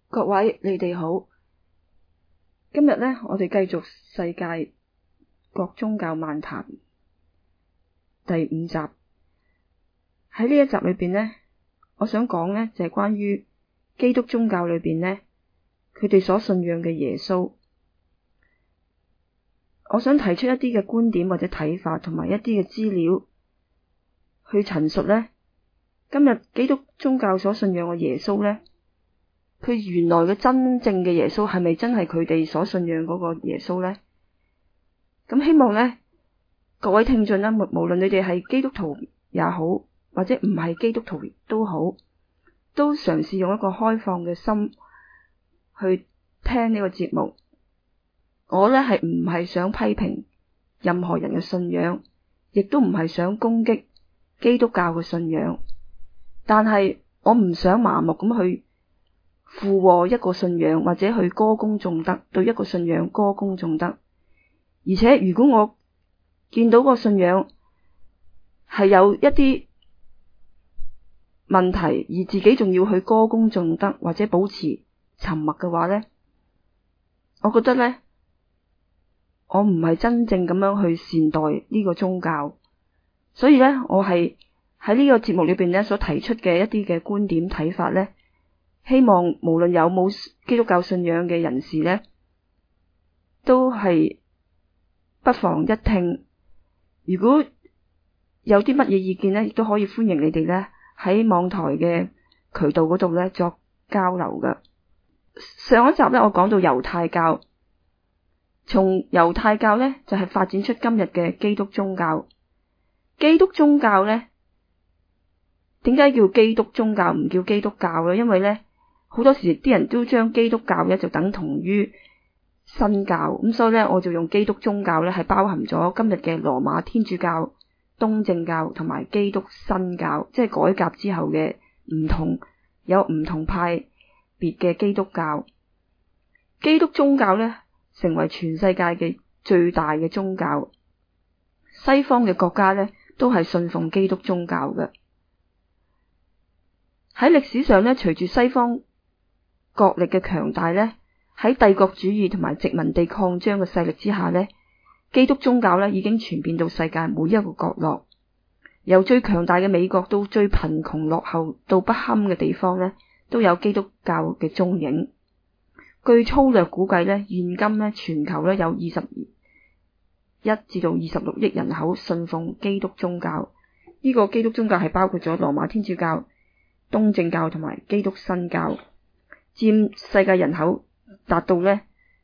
各位你哋好，今日呢，我哋繼續世界各宗教漫談第5集。喺呢一集裏邊呢，我想講呢就係關於基督宗教裏邊呢，佢哋所信仰嘅耶穌。我想提出一啲嘅觀點或者睇法，同埋一啲嘅資料去陳述呢，今日基督宗教所信仰嘅耶穌呢，佢原來嘅真正嘅耶穌係咪真係佢哋所信仰嗰個耶穌呢？咁希望呢，各位聽眾呢，無論你哋係基督徒也好，或者唔係基督徒都好，都嘗試用一個開放嘅心去聽呢個節目。我呢係唔係想批評任何人嘅信仰，亦都唔係想攻擊基督教嘅信仰，但係我唔想麻木咁去附和一個信仰，或者去歌功頌德，對一個信仰歌功頌德。而且如果我見到個信仰係有一啲問題，而自己仲要去歌功頌德或者保持沉默嘅話呢，我覺得呢，我唔係真正咁樣去善待呢個宗教。所以呢，我係喺呢個節目裏邊呢所提出嘅一啲嘅觀點睇法呢，希望無論有冇基督教信仰嘅人士呢，都係不妨一聽。如果有啲乜嘢意見呢，亦都可以歡迎你哋呢喺網台嘅渠道嗰度呢作交流㗎。上一集呢，我講到猶太教，從猶太教呢就係發展出今日嘅基督宗教。基督宗教呢，點解叫基督宗教唔叫基督教呢？因為呢，好多時啲人都將基督教呢就等同於新教，咁所以呢，我就用基督宗教呢係包含咗今日嘅羅馬天主教、東正教同埋基督新教，即係改革之後嘅有唔同派別嘅基督教。基督宗教呢成為全世界嘅最大嘅宗教，西方嘅國家呢都係信奉基督宗教嘅。喺歷史上呢，隨住西方國力嘅強大呢，喺帝國主義同埋殖民地擴張嘅勢力之下呢，基督宗教呢已經傳遍到世界每一個角落，由最強大嘅美國到最貧窮落後到不堪嘅地方呢，都有基督教嘅蹤影。據粗略估計呢，現今呢全球呢有21至到26億人口信奉基督宗教。呢個基督宗教係包括咗羅馬天主教、東正教同埋基督新教，佔世界人口達到呢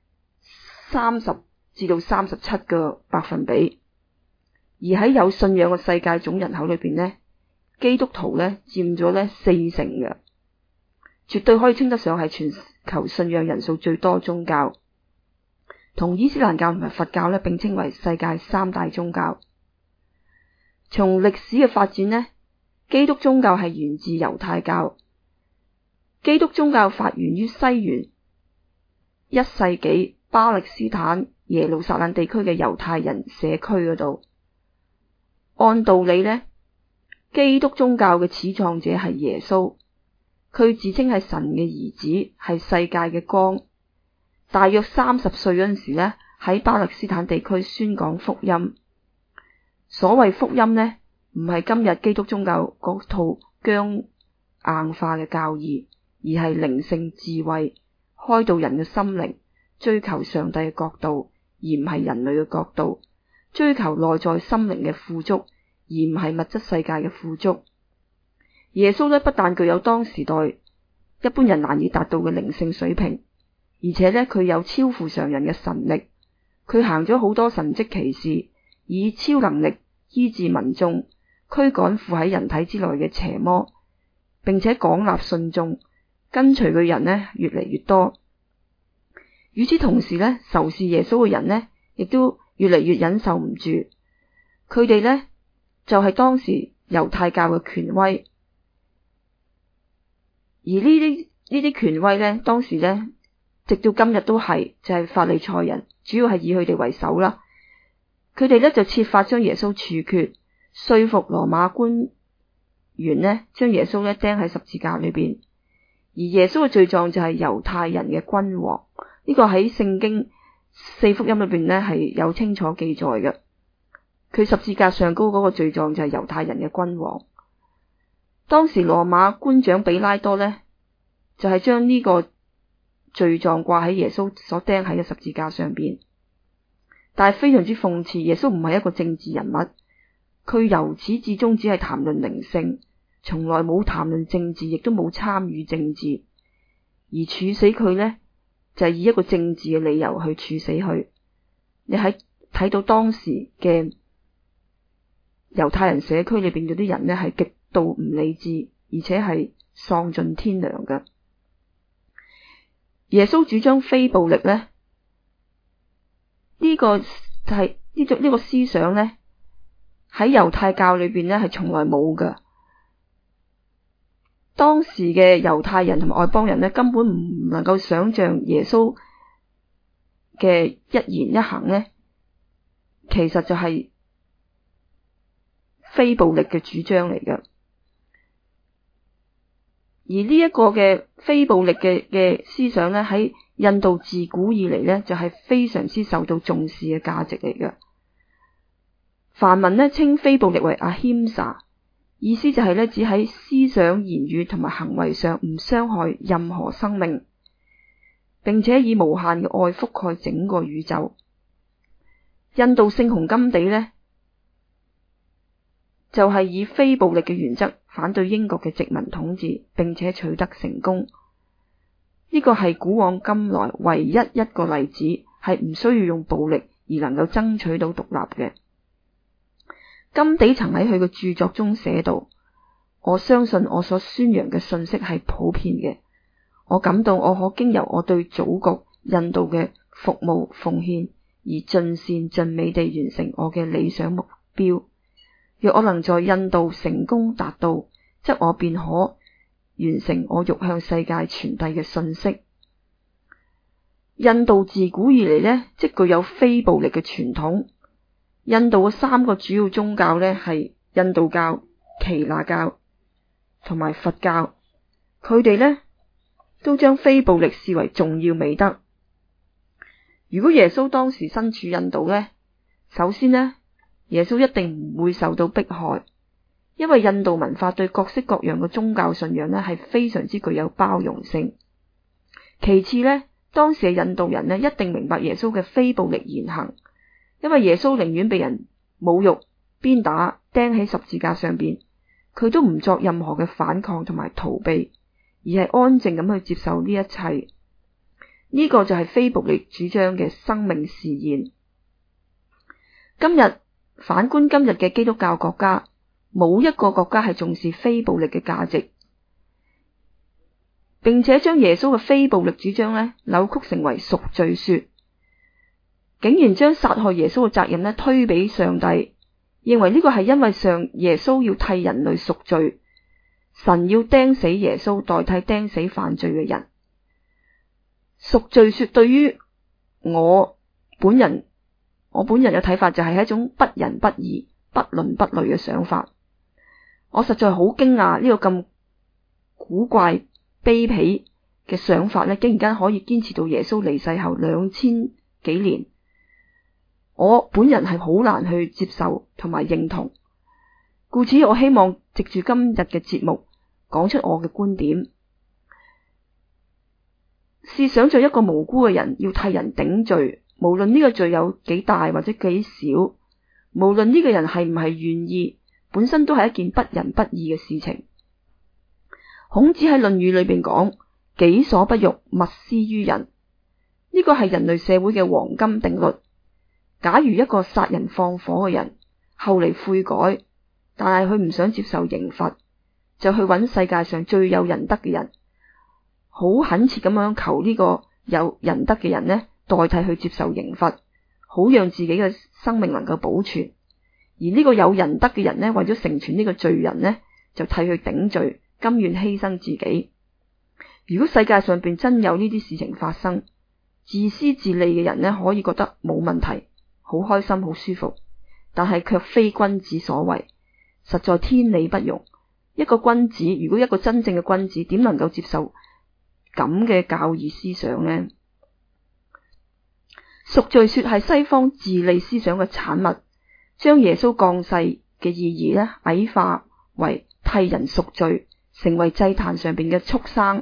30至到37個百分比。而喺有信仰嘅世界總人口裏邊呢，基督徒呢佔咗呢40%嘅，絕對可以稱得上係全球信仰人數最多宗教，同伊斯蘭教同埋佛教呢並稱為世界3大宗教。從歷史嘅發展呢，基督宗教係源自猶太教。基督宗教發源於西元1世紀巴勒斯坦耶路撒冷地區嘅猶太人社區嗰度。按道理呢，基督宗教嘅始創者係耶穌，佢自稱係神嘅兒子，係世界嘅光。大約30歲嗰陣時呢，喺巴勒斯坦地區宣講福音。所謂福音呢，唔係今日基督宗教嗰套僵硬化嘅教義，而係靈性智慧，開導人嘅心靈，追求上帝嘅國度，而唔係人類嘅國度，追求內在心靈嘅富足，而唔係物質世界嘅富足。耶穌呢，不但具有當時代一般人難以達到嘅靈性水平，而且呢，佢有超乎常人嘅神力。佢行咗好多神蹟奇事，以超能力醫治民眾，驅趕附喺人體之內嘅邪魔，並且廣納信眾，跟隨嘅人呢越嚟越多。與此同時呢，仇視耶穌嘅人呢亦都越嚟越忍受唔住。佢哋呢就係當時猶太教嘅權威，而呢啲權威呢，當時呢直到今日都係就係法利賽人，主要係以佢哋為首啦。佢哋呢就設法將耶穌處決，說服羅馬官員呢將耶穌呢釘喺十字架裏邊。 而耶穌嘅罪狀就係猶太人嘅君王。呢個喺聖經四福音裏邊呢係有清楚記載嘅。佢十字架上高嗰個罪狀就係猶太人嘅君王。當時羅馬官長比拉多呢，就係將呢個罪狀掛喺耶穌所釘喺嘅十字架上邊。但係非常之諷刺，耶穌唔係一個政治人物，佢由始至終只係談論靈性，從來冇談論政治，亦都冇參與政治。而處死佢呢，就係以一個政治嘅理由去處死佢。你喺睇到當時嘅猶太人社區裏邊嗰啲人呢，係極度唔理智，而且係喪盡天良嘅。耶穌主張非暴力呢，呢個就係呢個思想呢，喺猶太教裏邊呢係從來冇嘅。當時嘅猶太人同埋外邦人呢，根本唔能夠想象耶穌嘅一言一行呢，其實就係非暴力嘅主張嚟嘅。而呢一個嘅非暴力嘅思想呢，喺印度自古以嚟呢，就係非常之受到重視嘅價值嚟嘅。梵文呢稱非暴力為 ahimsa， 意思就係呢，只喺思想、言語同埋行為上唔傷害任何生命，並且以無限嘅愛覆蓋整個宇宙。印度聖雄甘地呢，就係以非暴力嘅原則反對英國嘅殖民統治，並且取得成功。呢個係古往今來唯一一個例子，係唔需要用暴力而能夠爭取到獨立嘅。甘地曾喺佢嘅著作中寫道：我相信我所宣揚嘅信息係普遍嘅。我感到我可經由我對祖國印度嘅服務奉獻，而盡善盡美地完成我嘅理想目標。若我能在印度成功達到，則我便可完成我欲向世界傳遞嘅信息。印度自古以嚟呢，即具有非暴力嘅傳統。印度嘅三個主要宗教呢，係印度教、耆那教同埋佛教。佢哋呢都將非暴力視為重要美德。如果耶穌當時身處印度呢，首先呢，耶穌一定唔會受到迫害，因為印度文化對各式各樣嘅宗教信仰呢係非常之具有包容性。其次呢，當時嘅印度人呢一定明白耶穌嘅非暴力言行，因為耶穌寧願被人侮辱、鞭打、釘喺十字架上邊，佢都唔作任何嘅反抗同埋逃避，而係安靜咁去接受呢一切。呢個就係非暴力主張嘅生命示現。反觀今日嘅基督教國家，冇一個國家係重視非暴力嘅價值，並且將耶穌嘅非暴力主張呢扭曲成為贖罪說，竟然將殺害耶穌嘅責任呢推俾上帝，認為呢個係因為耶穌要替人類贖罪，神要釘死耶穌代替釘死犯罪嘅人。贖罪說對於我本人嘅睇法就係一種不仁不義、不倫不類嘅想法。我實在好驚訝呢個咁古怪卑鄙嘅想法呢，竟然間可以堅持到耶穌離世後2000幾年。我本人係好難去接受同埋認同，故此我希望藉住今日嘅節目講出我嘅觀點。試想像一個無辜嘅人要替人頂罪，無論呢個罪有幾大或者幾少，無論呢個人係唔係願意，本身都係一件不仁不義嘅事情。孔子喺《論語》裏邊講：己所不欲，勿施於人。呢個係人類社會嘅黃金定律。假如一個殺人放火嘅人後嚟悔改，但係佢唔想接受刑罰，就去揾世界上最有仁德嘅人，好懇切咁樣求呢個有仁德嘅人呢代替去接受刑罰，好讓自己嘅生命能夠保存。而呢個有仁德嘅人呢，為咗成全呢個罪人呢，就替佢頂罪，甘願犧牲自己。如果世界上邊真有呢啲事情發生，自私自利嘅人呢，可以覺得冇問題，好開心好舒服，但係卻非君子所為，實在天理不容。一個君子，如果一個真正嘅君子，點能夠接受咁嘅教義思想呢？贖罪說係西方自利思想嘅產物，將耶穌降世嘅意義呢矮化為替人贖罪，成為祭壇上邊嘅畜生。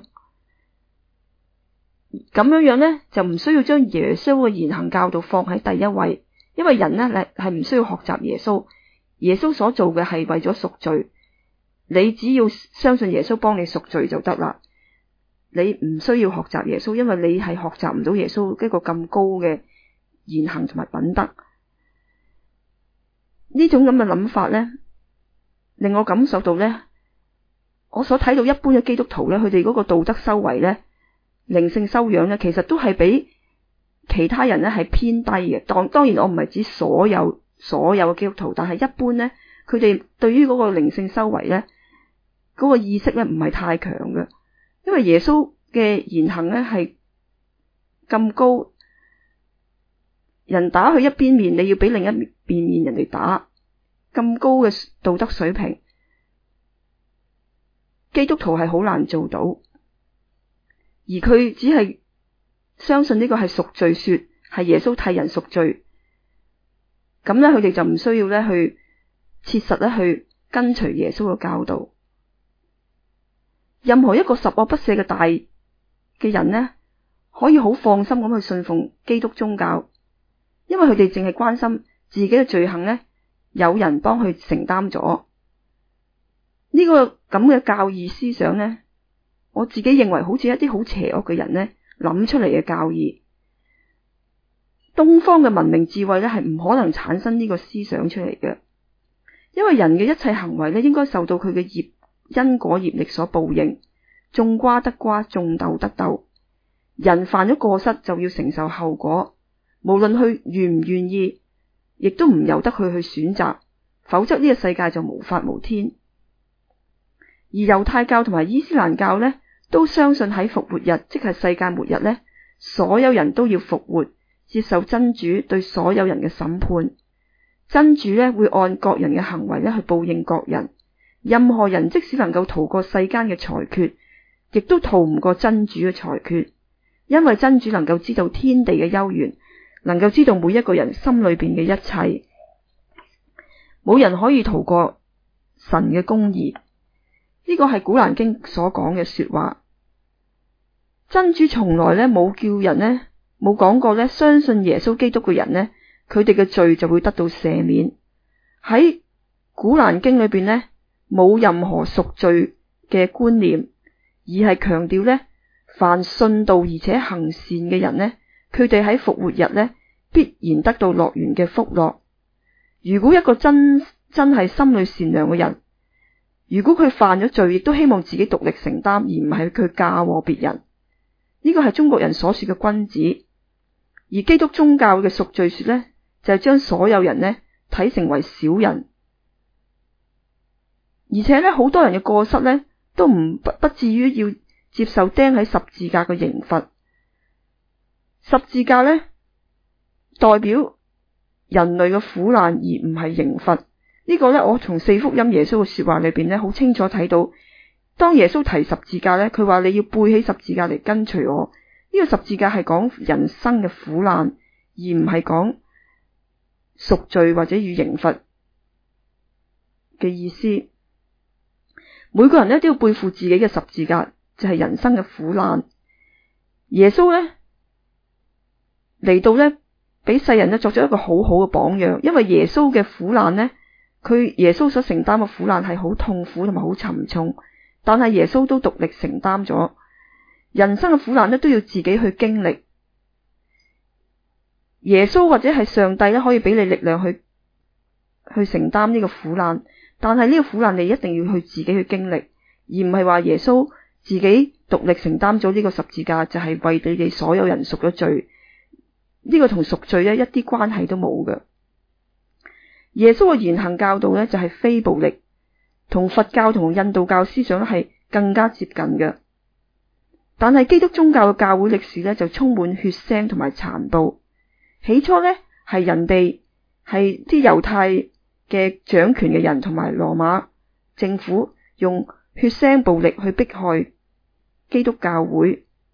咁樣呢，就唔需要將耶穌嘅言行教導放喺第一位，因為人呢係唔需要學習耶穌，耶穌所做嘅係為咗贖罪，你只要相信耶穌幫你贖罪就得啦。你唔需要學習耶穌，因為你係學習唔到耶穌一個咁高嘅言行同埋品德。呢種咁嘅諗法呢，令我感受到呢，我所睇到一般嘅基督徒呢，佢哋嗰個道德修為呢，靈性修養呢，其實都係比其他人呢係偏低嘅。當然我唔係指所有嘅基督徒，但係一般呢，佢哋對於嗰個靈性修為呢，嗰個意識呢唔係太強嘅。因為耶穌嘅言行呢係咁高，人打佢一邊面，你要俾另一邊面人哋打，咁高嘅道德水平，基督徒係好難做到。而佢只係相信呢個係贖罪說，係耶穌替人贖罪，咁呢，佢哋就唔需要呢去切實呢去跟隨耶穌嘅教導。任何一個十惡不赦嘅大嘅人呢，可以好放心咁去信奉基督宗教，因為佢哋淨係關心自己嘅罪行呢，有人幫佢承擔咗。呢個咁嘅教義思想呢，我自己認為好似一啲好邪惡嘅人呢諗出嚟嘅教義。東方嘅文明智慧呢係唔可能產生呢個思想出嚟嘅，因為人嘅一切行為呢應該受到佢嘅因果業力所報應，種瓜得瓜，種豆得豆。人犯咗過失就要承受後果，無論佢願唔願意，亦都唔由得佢去選擇，否則呢個世界就無法無天。而猶太教同埋伊斯蘭教呢，都相信喺復活日，即係世界末日呢，所有人都要復活，接受真主對所有人嘅審判。真主呢會按各人嘅行為呢去報應各人。任何人即使能夠逃過世間嘅裁決，亦都逃唔過真主嘅裁決，因為真主能夠知道天地嘅幽玄，能夠知道每一個人心裏邊嘅一切，冇人可以逃過神嘅公義。呢個係古蘭經所講嘅說話。真主從來呢冇叫人呢，冇講過呢，相信耶穌基督嘅人呢，佢哋嘅罪就會得到赦免。喺古蘭經裏邊呢，冇任何贖罪嘅觀念，而係強調呢，凡信道而且行善嘅人呢，佢哋喺復活日呢必然得到樂園嘅福樂。如果一個真係心裏善良嘅人，如果佢犯咗罪，亦都希望自己獨力承擔，而唔係佢嫁禍別人。呢個係中國人所說嘅君子。而基督宗教嘅贖罪說呢，就係將所有人呢睇成為小人。而且呢，好多人嘅過失呢，都不至於要接受釘喺十字架嘅刑罰。十字架呢，代表人類嘅苦難，而唔係刑罰。呢個呢，我從四福音耶穌嘅說話裏邊呢，好清楚睇到，當耶穌提十字架呢，佢話你要背起十字架嚟跟隨我。呢個十字架係講人生嘅苦難，而唔係講贖罪或者與刑罰嘅意思。每個人呢都要背負自己嘅十字架，就係人生嘅苦難。耶穌呢嚟到呢，俾世人呢作咗一個好好嘅榜樣，因為耶穌嘅苦難呢，耶穌所承擔嘅苦難係好痛苦同埋好沉重，但係耶穌都獨力承擔咗。人生嘅苦難呢都要自己去經歷。耶穌或者係上帝呢，可以俾你力量去承擔呢個苦難，但係呢個苦難你一定要去自己去經歷，而唔係話耶穌自己獨力承擔咗呢個十字架，就係為你哋所有人贖咗罪。呢個同贖罪呢一啲關係都冇嘅。耶穌嘅言行教導呢，就係非暴力，同佛教同印度教思想係更加接近嘅。但係基督宗教嘅教會歷史呢，就充滿血腥同埋殘暴。起初呢，係人哋係啲猶太嘅掌權嘅人同埋羅馬政府用血腥暴力去迫害基督教會，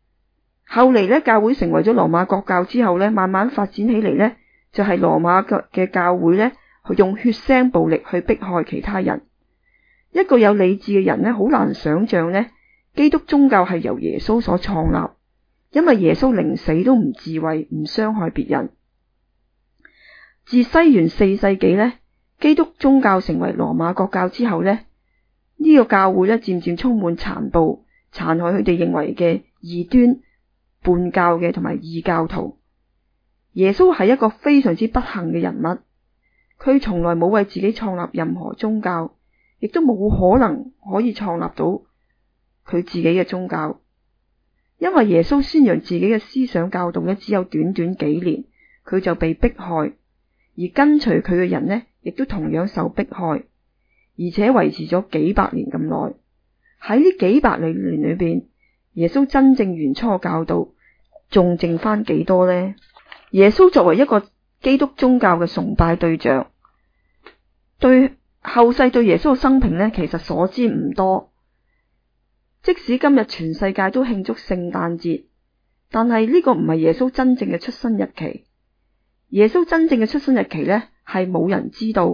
後嚟咧，教會成為咗羅馬國教之後咧，慢慢發展起嚟咧，就係羅馬嘅教會咧，去用血腥暴力去迫害其他人。一個有理智嘅人咧，好難想象咧，基督宗教係由耶穌所創立，因為耶穌寧死都唔自衛，唔傷害別人。自西元4世紀咧，基督宗教成為羅馬國教之後咧，呢個教會咧漸漸充滿殘暴，殘害佢哋認為嘅異端、叛教嘅同埋異教徒。耶穌係一個非常之不幸嘅人物，佢從來冇為自己創立任何宗教，亦都冇可能可以創立到佢自己嘅宗教，因為耶穌宣揚自己嘅思想教導咧，只有短短幾年，佢就被迫害，而跟隨佢嘅人呢，亦都同樣受迫害，而且維持咗幾百年咁耐。喺呢幾百年裏邊，耶穌真正原初教導仲剩翻幾多呢？耶穌作為一個基督宗教嘅崇拜對象，對後世對耶穌嘅生平呢，其實所知唔多。即使今日全世界都慶祝聖誕節，但係呢個唔係耶穌真正嘅出生日期。耶穌真正嘅出生日期呢，係冇人知道。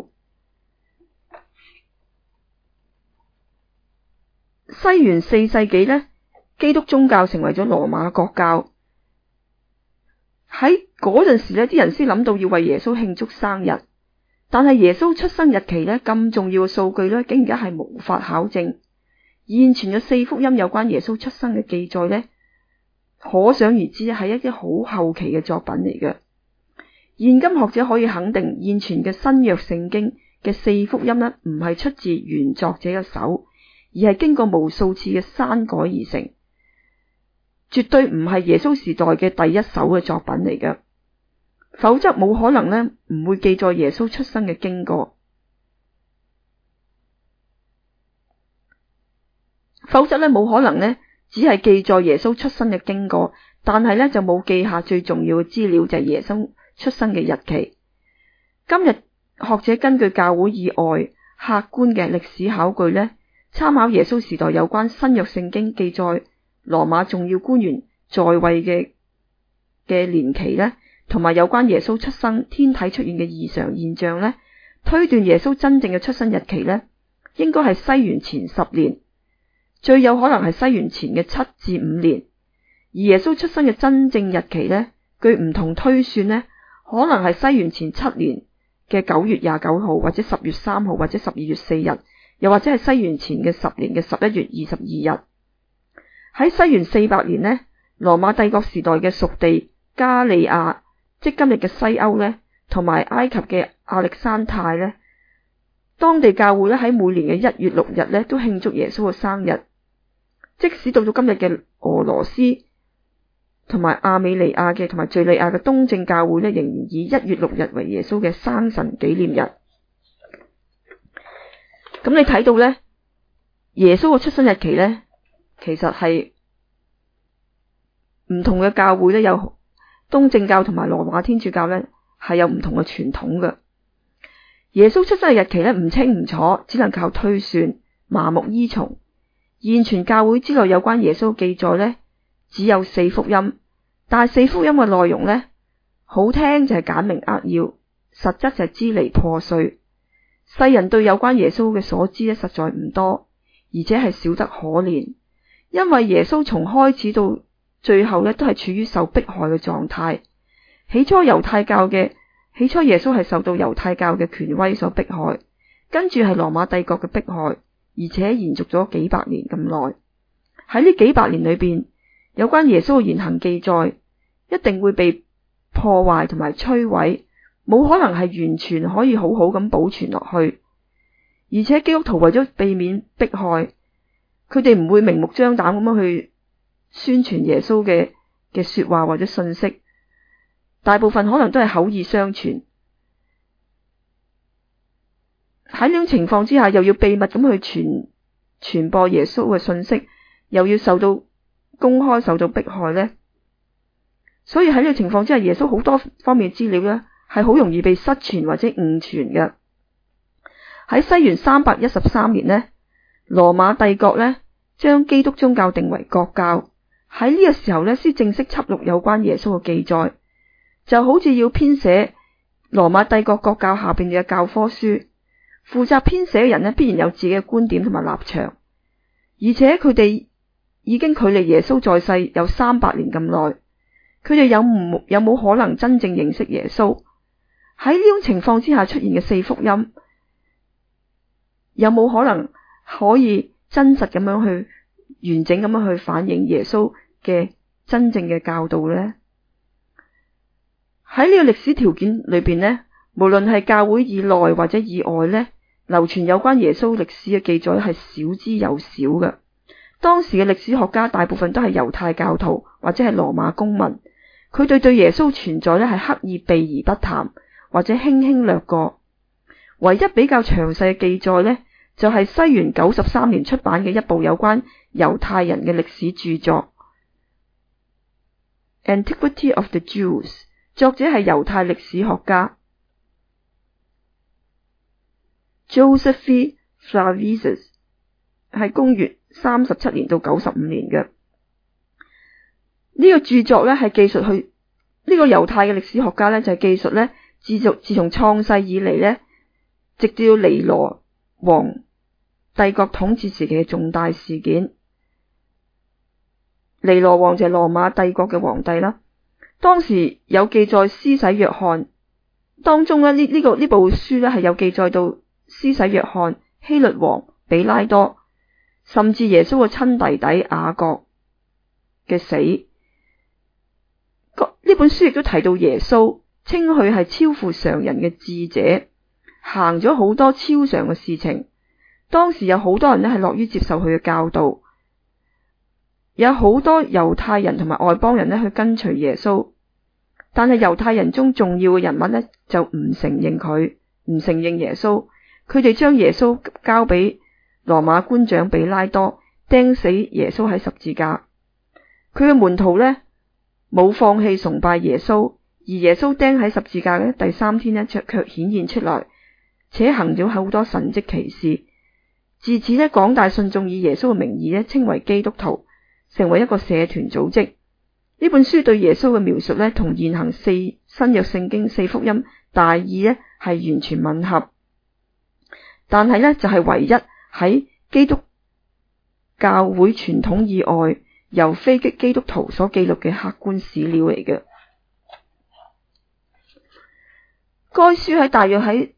西元4世紀呢，基督宗教成為咗羅馬國教。喺嗰陣時呢，啲人先諗到要為耶穌慶祝生日，但係耶穌出生日期呢，咁重要嘅數據呢，竟然係無法考證。現存嘅4福音有關耶穌出生嘅記載呢，可想而知係一啲好後期嘅作品嚟嘅。現今學者可以肯定，現存嘅新約聖經嘅4福音呢，唔係出自原作者嘅手，而係經過無數次嘅刪改而成，絕對唔係耶穌時代嘅第一手嘅作品嚟嘅，否則冇可能呢，唔會記載耶穌出生嘅經過。否則呢，冇可能呢，只係記載耶穌出生嘅經過，但係呢，就冇記下最重要嘅資料，就係耶穌出生嘅日期。今日學者根據教會以外客觀嘅歷史考據呢，參考耶穌時代有關新約聖經記載羅馬重要官員在位嘅年期呢，同埋有關耶穌出生天體出現嘅異常現象呢，推斷耶穌真正嘅出生日期呢，應該係西元前10年，最有可能係西元前嘅7至5年。而耶穌出生嘅真正日期呢，據唔同推算呢，可能係西元前7年嘅9月29號，或者10月3號，或者12月4日，又或者係西元前嘅10年嘅11月22日。喺西元400年呢，羅馬帝國時代嘅屬地加利亞，即今日嘅西歐呢，同埋埃及嘅亞歷山泰呢，當地教會呢，喺每年嘅1月6日呢，都慶祝耶穌嘅生日。即使到咗今日嘅俄羅斯同埋亞美尼亞嘅同埋敘利亞嘅東正教會呢，仍然以1月6日為耶穌嘅生辰紀念日。咁你睇到呢，耶穌嘅出生日期呢，其實係唔同嘅教會呢，有東正教同埋羅馬天主教呢，係有唔同嘅傳統嘅。耶穌出生嘅日期呢，唔清唔楚，只能靠推算，麻木依從。現存教會之內有關耶穌記載呢，只有4福音，但係4福音嘅內容呢，好聽就係簡明扼要，實質就係支離破碎。世人對有關耶穌嘅所知呢，實在唔多，而且係少得可憐。因為耶穌從開始到最後呢，都係處於受迫害嘅狀態。起初耶穌係受到猶太教嘅權威所迫害，跟住係羅馬帝國嘅迫害，而且延續咗幾百年咁耐。喺呢幾百年裏邊，有關耶穌嘅言行記載一定會被破壞同埋摧毀，冇可能係完全可以好好咁保存落去。而且基督徒為咗避免迫害，佢哋唔會明目張膽咁樣去宣傳耶穌嘅說話或者信息，大部分可能都係口耳相傳。喺呢種情況之下，又要秘密咁去傳播耶穌嘅信息，又要公開受到迫害呢。所以喺呢個情況之下，耶穌好多方面資料呢，係好容易被失傳或者誤傳嘅。喺西元313年呢，羅馬帝國呢，將基督宗教定為國教， 喺呢個時候呢，先正式輯錄有關耶穌嘅記載，就好似要編寫羅馬帝國國教下邊嘅教科書。負責編寫嘅人呢，必然有自己嘅觀點同埋立場，而且佢哋已經距離耶穌在世有300年咁耐，佢哋有冇可能真正認識耶穌？喺呢種情況之下出現嘅4福音，有冇可能可以真實咁樣去完整咁樣去反映耶穌嘅真正嘅教導呢？喺呢個歷史條件裏邊呢，無論係教會以內或者以外呢，流傳有關耶穌歷史嘅記載係少之又少嘅。當時嘅歷史學家大部分都係猶太教徒或者係羅馬公民，佢哋對耶穌存在呢係刻意避而不談，或者輕輕略過。唯一比較詳細嘅記載呢，就係西元93年出版嘅一部有關猶太人嘅歷史著作《Antiquity of the Jews》，作者係猶太歷史學家 Josephus Flavius， 係公元37年到95年嘅。呢個著作呢係記述去呢個猶太嘅歷史學家呢，就係記述呢自從創世以嚟呢，直至到尼羅王帝國統治時期嘅重大事件。尼羅王就係羅馬帝國嘅皇帝啦。當時有記載施洗約翰，當中呢部書呢係有記載到施洗約翰、希律王、比拉多，甚至耶穌嘅親弟弟雅各嘅死。呢本書亦都提到耶穌，稱佢係超乎常人嘅智者，行咗好多超常嘅事情。當時有好多人呢係樂於接受佢嘅教導，有好多猶太人同埋外邦人呢去跟隨耶穌，但係猶太人中重要嘅人物呢就唔承認佢，唔承認耶穌。佢哋將耶穌交俾羅馬官長比拉多，釘死耶穌喺十字架。佢嘅門徒呢冇放棄崇拜耶穌，而耶穌釘喺十字架嘅第3天呢卻顯現出來，且行咗好多神蹟奇事。自此呢，廣大信眾以耶穌嘅名義呢稱為基督徒，成為一個社團組織。呢本書對耶穌嘅描述呢，同現行新約聖經4福音大意呢係完全吻合，但係呢，就係唯一喺基督教會傳統以外，由非基督徒所記錄嘅客觀史料嚟嘅。該書喺大約喺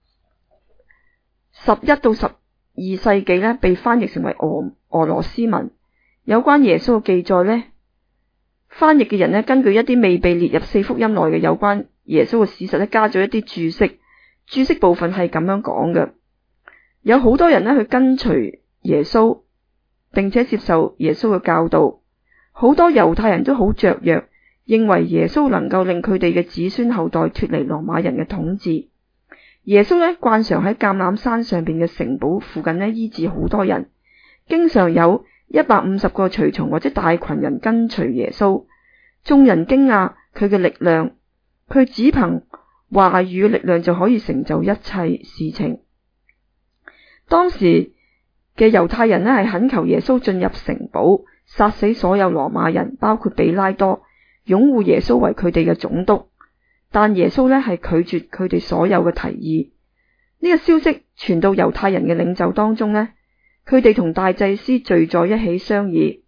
11到12世紀呢被翻譯成為俄羅斯文。有關耶穌嘅記載呢，翻譯嘅人呢根據一啲未被列入4福音內嘅有關耶穌嘅事實呢，加咗一啲注釋。注釋部分係咁樣講嘅：有好多人呢去跟隨耶穌，並且接受耶穌嘅教導。好多猶太人都好雀躍，認為耶穌能夠令佢哋嘅子孫後代脫離羅馬人嘅統治。耶穌呢慣常喺橄欖山上邊嘅城堡附近呢醫治好多人，經常有150個隨從或者大群人跟隨耶穌。眾人驚訝佢嘅力量，佢只憑話語嘅力量就可以成就一切事情。當時嘅猶太人呢係懇求耶穌進入城堡，殺死所有羅馬人，包括比拉多，擁護耶穌為佢哋嘅總督。但耶穌呢係拒絕佢哋所有嘅提議。呢個消息傳到猶太人嘅領袖當中呢，佢哋同大祭司聚在一起商議。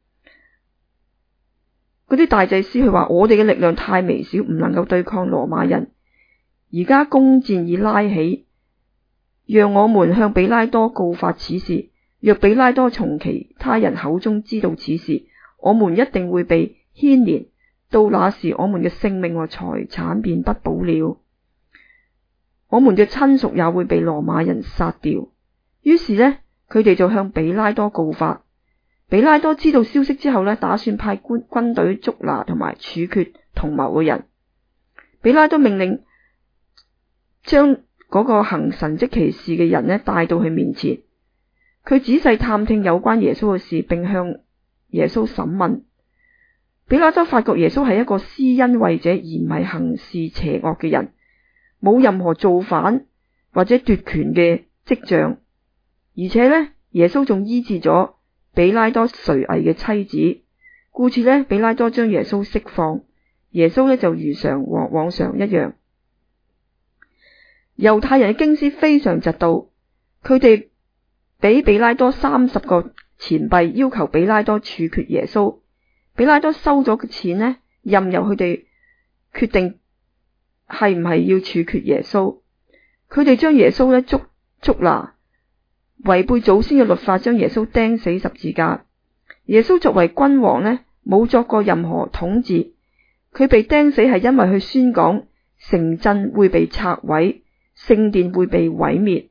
嗰啲大祭司佢話：我哋嘅力量太微小，唔能夠對抗羅馬人。而家弓箭已拉起，讓我們向比拉多告發此事。若比拉多從其他人口中知道此事，我們一定會被牽連。到那時，我們嘅性命和財產便不保了，我們嘅親屬也會被羅馬人殺掉。於是呢，佢哋就向比拉多告發。比拉多知道消息之後呢，打算派軍隊捉拿同埋處決同謀嘅人。比拉多命令將嗰個行神蹟奇事嘅人呢帶到佢面前，佢仔細探聽有關耶穌嘅事，並向耶穌審問。比拉多發覺耶穌係一個施恩惠者，而唔係行事邪惡嘅人，冇任何造反或者奪權嘅跡象。而且呢，耶穌仲醫治咗比拉多垂危嘅妻子， 故此呢，比拉多將耶穌釋放，耶穌呢就如常和往常一樣。猶太人嘅經師非常嫉妒，佢哋俾比拉多30個錢幣，要求比拉多處決耶穌。比拉多收咗嘅錢呢，任由佢哋決定係唔係要處決耶穌。佢哋將耶穌呢捉拿，違背祖先嘅律法，將耶穌釘死十字架。耶穌作為君王呢，冇作過任何統治，佢被釘死係因為佢宣講城鎮會被拆毀，聖殿會被毀滅。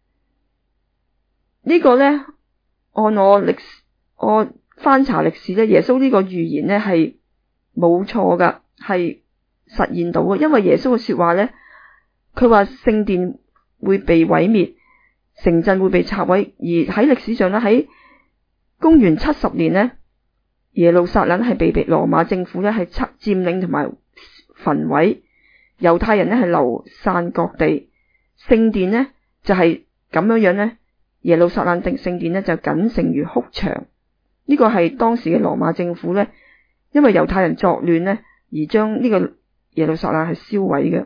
呢個呢，按我翻查歷史呢，耶穌呢個預言呢係冇錯噶，係實現到嘅。因為耶穌嘅說話呢，佢話聖殿會被毀滅，城鎮會被拆毀。而喺歷史上呢，喺公元70年呢，耶路撒冷係被羅馬政府呢係佔領同埋焚毀，猶太人呢係流散各地，聖殿呢就係咁樣呢，耶路撒冷聖殿呢就僅剩如哭牆。呢個係當時嘅羅馬政府呢，因為猶太人作亂呢，而將呢個耶路撒冷係燒毀嘅。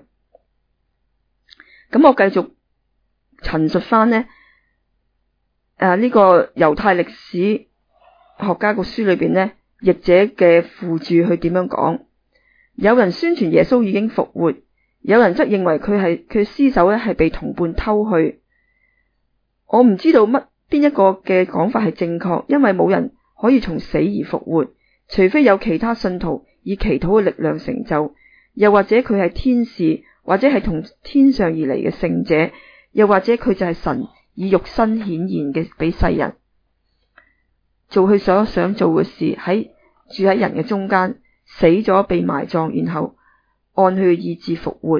咁我繼續陳述翻呢，呢個猶太歷史學家個書裏邊呢，譯者嘅附注去點樣講？有人宣傳耶穌已經復活，有人則認為佢屍首呢係被同伴偷去。我唔知道邊一個嘅講法係正確，因為冇人可以從死而復活，除非有其他信徒以祈禱嘅力量成就，又或者佢係天使，或者係從天上而嚟嘅聖者，又或者佢就係神以肉身顯現嘅俾世人，做佢所想做嘅事，住喺人嘅中間，死咗被埋葬，然後按佢嘅意志復活。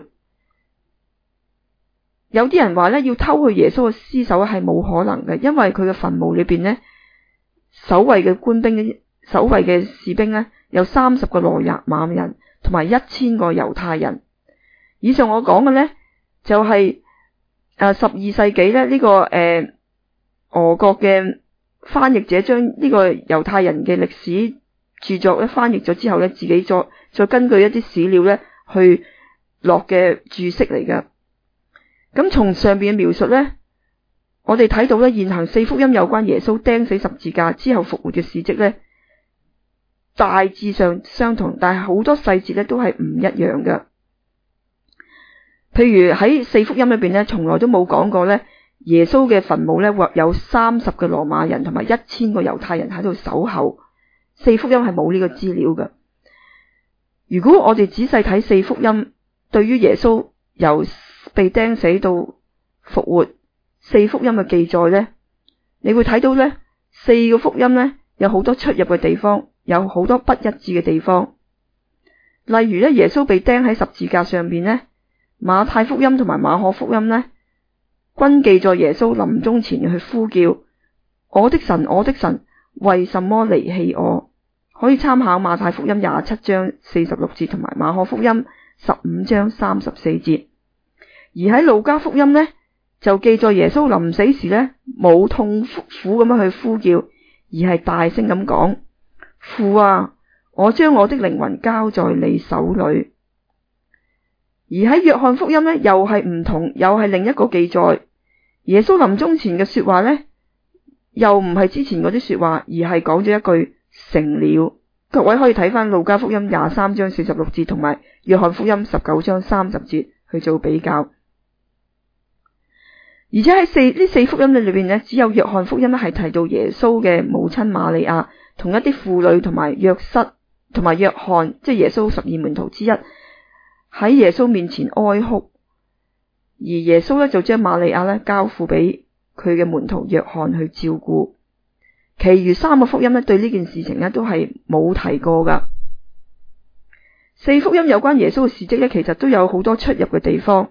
有啲人話呢，要偷去耶穌嘅屍首係冇可能嘅，因為佢嘅墳墓裏邊呢，守衛嘅士兵呢，有30個羅馬人同埋1000個猶太人。以上我講嘅呢，就係12世紀呢，呢個俄國嘅翻譯者將呢個猶太人嘅歷史著作咧翻譯咗之後呢，自己再根據一啲史料呢去落嘅注釋嚟㗎。咁從上邊嘅描述呢，我哋睇到呢，現行4福音有關耶穌釘死十字架之後復活嘅事蹟呢，大致上相同，但係好多細節呢都係唔一樣嘅。譬如喺4福音裏邊呢，從來都冇講過呢，耶穌嘅墳墓呢或有30個羅馬人同埋1000個猶太人喺度守候。4福音係冇呢個資料嘅。如果我哋仔細睇4福音，對於耶穌由被釘死到復活4福音嘅記載呢，你會睇到呢4個福音呢有好多出入嘅地方，有好多不一致嘅地方。例如呢，耶穌被釘喺十字架上邊呢，馬太福音同埋馬可福音呢均記載耶穌臨終前去呼叫我的神，我的神，為什麼離棄我？可以參考馬太福音27章46節同埋馬可福音15章34節。而喺路加福音呢，就記載耶穌臨死時呢冇痛苦咁樣去呼叫，而係大聲咁講：父啊，我將我的靈魂交在你手裏。而喺約翰福音呢，又係唔同，又係另一個記載。耶穌臨終前嘅說話呢，又唔係之前嗰啲說話，而係講咗一句成了。各位可以睇翻路加福音23章46節同埋約翰福音19章30節去做比較。而且喺呢四福音裏邊呢，只有約翰福音呢係提到耶穌嘅母親瑪利亞同一啲婦女同埋約瑟同埋約翰，即係耶穌12門徒之一，喺耶穌面前哀哭。而耶穌呢就將瑪利亞呢交付俾佢嘅門徒約翰去照顧。其餘3個福音呢對呢件事情呢都係冇提過噶。4福音有關耶穌嘅事蹟呢，其實都有好多出入嘅地方。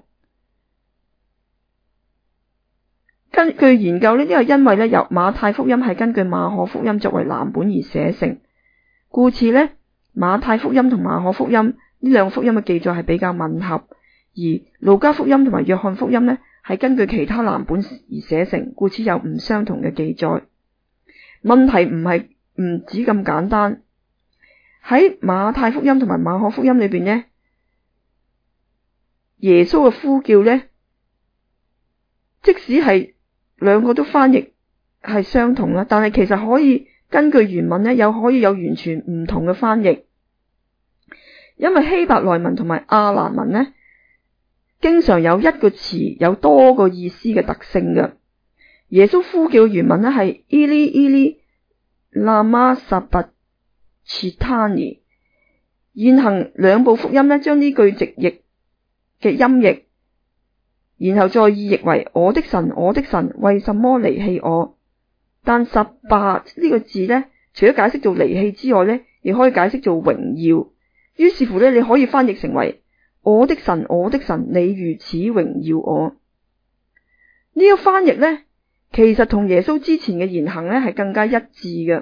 根據研究呢，因為呢由馬太福音係根據馬可福音作為藍本而寫成，故此呢馬太福音同馬可福音呢兩福音嘅記載係比較吻合，而路加福音同埋約翰福音呢係根據其他藍本而寫成，故此有唔相同嘅記載。問題唔止咁簡單， 喺馬太福音同埋馬可福音裏邊呢，耶穌嘅呼叫呢，即使係兩個都翻譯係相同啦，但係其實可以根據原文呢，可以有完全唔同嘅翻譯。因為希伯來文同埋亞蘭文呢，經常有一個詞有多個意思嘅特性嘅。耶穌呼叫原文呢係伊利伊利拉瑪撒伯切他尼。現行兩部福音呢，將呢句直譯嘅音譯，然後再意譯為我的神，我的神，為什麼離棄我？但撒伯呢個字呢，除咗解釋做離棄之外呢，亦可以解釋做榮耀。於是乎呢，你可以翻譯成為我的神，我的神，你如此榮耀我。呢個翻譯呢，其實同耶穌之前嘅言行呢係更加一致嘅。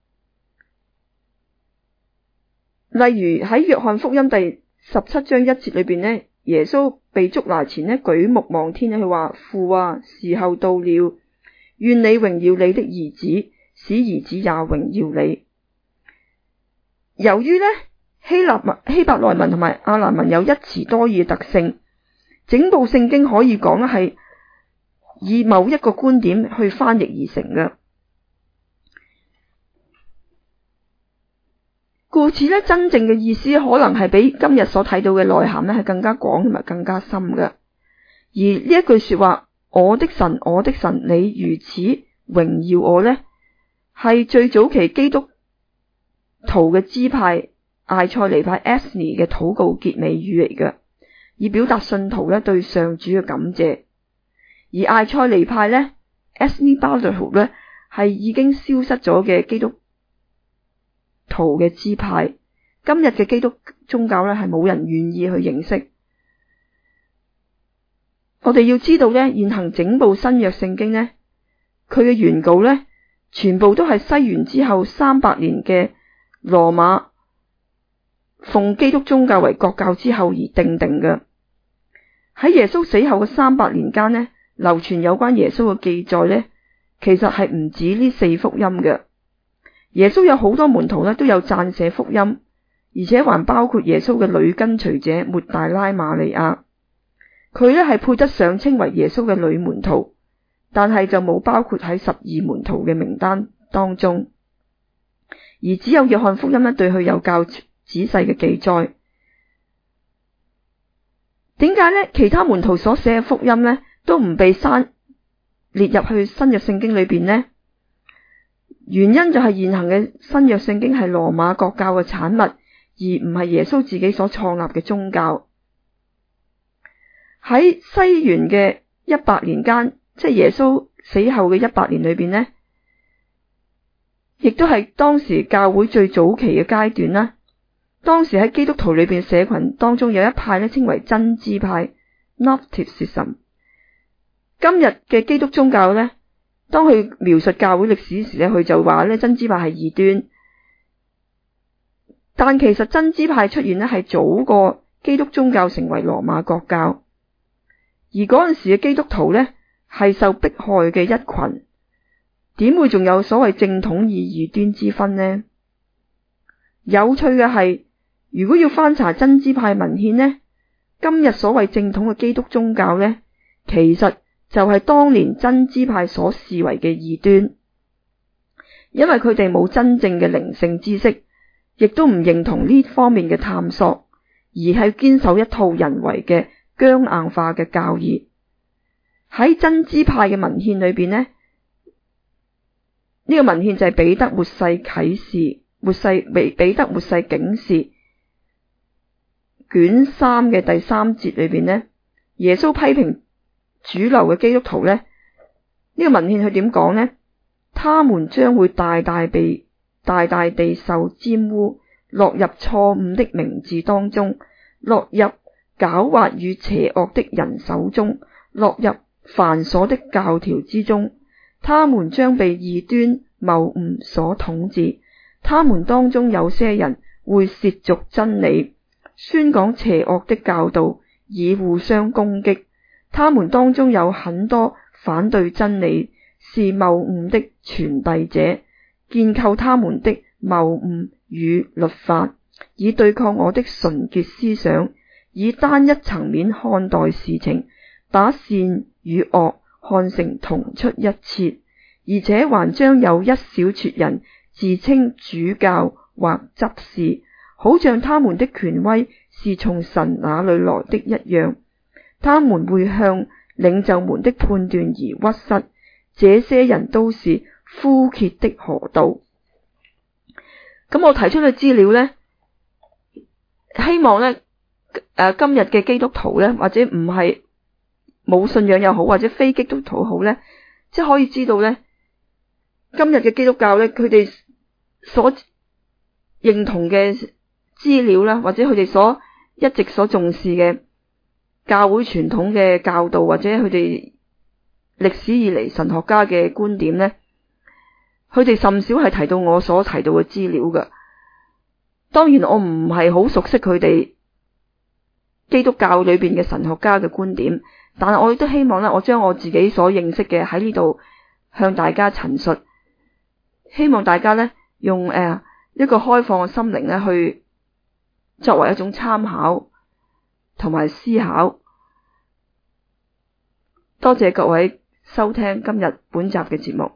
例如喺約翰福音第17章1節裏邊呢，耶穌被捉拿前呢，舉目望天，佢話父啊，時候到了，願你榮耀你的兒子，使兒子也榮耀你。由於呢希伯來文同埋亞蘭文有一詞多義嘅特性，整部聖經可以講係以某一個觀點去翻譯而成嘅。故此呢，真正嘅意思可能係比今日所睇到嘅內涵呢係更加廣同埋更加深嘅。而呢一句說話，我的神，我的神，你如此榮耀我呢，係最早期基督徒嘅支派艾塞尼派 Esni 嘅禱告結尾語嚟嘅，以表達信徒呢對上主嘅感謝。而艾塞尼派呢 Esni Brotherhood 呢係已經消失咗嘅基督徒嘅支派，今日嘅基督宗教呢係冇人願意去認識。我哋要知道呢，現行整部新約聖經呢，佢嘅原稿呢，全部都係西元之後300年嘅羅馬奉基督宗教為國教之後而定嘅。喺耶穌死後嘅300年間呢，流傳有關耶穌嘅記載呢，其實係唔止呢4福音嘅。耶穌有好多門徒呢都有撰寫福音，而且還包括耶穌嘅女跟隨者抹大拉瑪利亞，佢呢係配得上稱為耶穌嘅女門徒，但係就冇包括喺12門徒嘅名單當中，而只有約翰福音呢對佢有較仔細嘅記載。點解呢？其他門徒所寫嘅福音呢都唔被列入去新約聖經裏邊呢？原因就係現行嘅新約聖經係羅馬國教嘅產物，而唔係耶穌自己所創立嘅宗教。喺西元嘅100年間，即係耶穌死後嘅100年裏邊呢，亦都係當時教會最早期嘅階段啦。當時喺基督徒裏邊社群當中有一派呢稱為真支派 Gnosticism。今日嘅基督宗教呢，當佢描述教會歷史時呢，佢就話呢真支派係異端。但其實真支派出現呢係早過基督宗教成為羅馬國教，而嗰陣時嘅基督徒呢係受迫害嘅一群，點會仲有所謂正統與異端之分呢？有趣嘅係，如果要翻查真支派文獻呢，今日所謂正統嘅基督宗教呢，其實就係當年真支派所視為嘅異端，因為佢哋冇真正嘅靈性知識，亦都唔認同呢方面嘅探索，而係堅守一套人為嘅僵硬化嘅教義。喺真支派嘅文獻裏邊呢，呢個文獻就係彼得末世啟示、彼得末世警示卷3嘅第3節裏邊呢，耶穌批評主流嘅基督徒呢，呢個文獻佢點講呢？他們將會大大地受沾污，落入錯誤的名字當中，落入狡猾與邪惡的人手中，落入繁瑣的教條之中。他們將被異端謬誤所統治，他們當中有些人會褻瀆真理，宣講邪惡的教導，以互相攻擊。他們當中有很多反對真理，是謬誤的傳遞者，建構他們的謬誤與律法，以對抗我的純潔思想，以單一層面看待事情，把善與惡看成同出一轍，而且還將有一小撮人自稱主教或執事，好像他們的權威是從神那裏來的一樣。他們會向領袖們的判斷而屈膝，這些人都是枯竭的河道。咁我提出嘅資料呢，希望呢今日嘅基督徒呢，或者唔係冇信仰又好，或者非基督徒好呢，即係可以知道呢，今日嘅基督教呢，佢哋所認同嘅資料啦，或者佢哋所一直所重視嘅教會傳統嘅教導，或者佢哋歷史以嚟神學家嘅觀點呢，佢哋甚少係提到我所提到嘅資料㗎。當然我唔係好熟悉佢哋基督教裏邊嘅神學家嘅觀點，但係我亦都希望呢，我將我自己所認識嘅喺呢度向大家陳述，希望大家呢，用一個開放嘅心靈呢，去作為一種參考同埋思考。多謝各位收聽今日本集嘅節目。